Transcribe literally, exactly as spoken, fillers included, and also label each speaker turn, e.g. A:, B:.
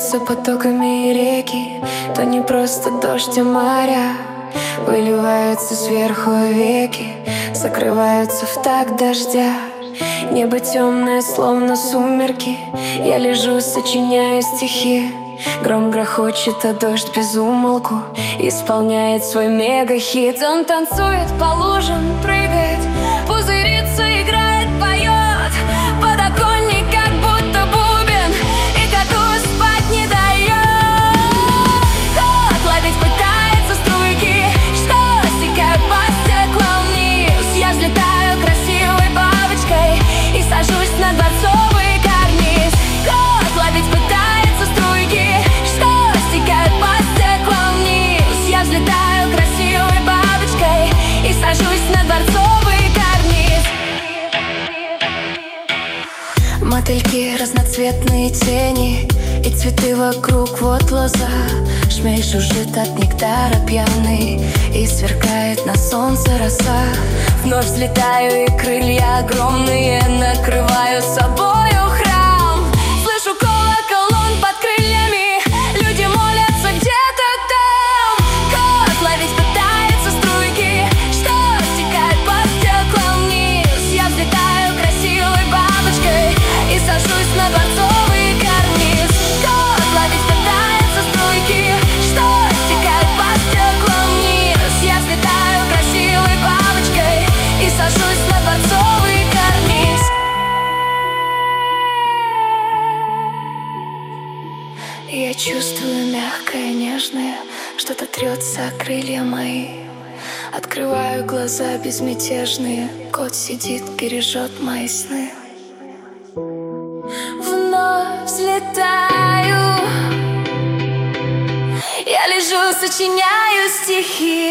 A: льются потоками реки, то не просто дождь, а моря. Выливаются сверху веки, закрываются в такт дождя. Небо темное, словно сумерки. Я лежу, сочиняю стихи. Гром грохочет, а дождь без умолку исполняет свой мега-хит. Он танцует по лужам, прыгает, пузырится, играет, поет. Подоконник как будто бубен, и коту спать не дает. Холод ловить пытается струйки, что стекают по стеклам вниз. Я взлетаю красивой бабочкой и сажусь на дворцовый карниз. Холод ловить пытается струйки, что стекают по стеклам вниз. Я взлетаю красивой бабочкой и сажусь на дворцовый карниз. Мотыльки, разноцветные тени и цветы вокруг, вот лоза. Шмель жужжит от нектара пьяный, и сверкает на солнце роса. Вновь взлетаю, и крылья огромные накрываю собою храм. Слышу колокол, он под крыльями, люди молятся где-то там. Холод ловить пытается струйки, что стекают по стеклам вниз. Я взлетаю красивой бабочкой и сажусь на дворцовый карниз. Холод ловить пытается струйки, что стекают по стеклам вниз. Я взлетаю красивой бабочкой и сажусь на дворцовый карниз. Я чувствую мягкое, нежное, что-то трется о крылья мои. Открываю глаза безмятежные, кот сидит, бережет мои сны. Вновь взлетаю, я лежу, сочиняю стихи.